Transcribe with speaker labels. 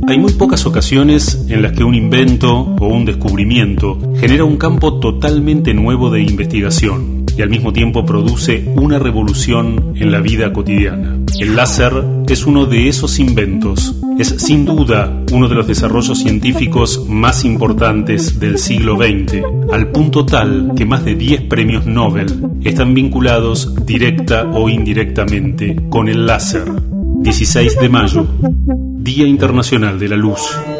Speaker 1: Hay muy pocas ocasiones en las que un invento o un descubrimiento genera un campo totalmente nuevo de investigación y al mismo tiempo produce una revolución en la vida cotidiana. El láser es uno de esos inventos. Es sin duda uno de los desarrollos científicos más importantes del siglo XX, al punto tal que más de 10 premios Nobel están vinculados directa o indirectamente con el láser. 16 de mayo, Día Internacional de la Luz.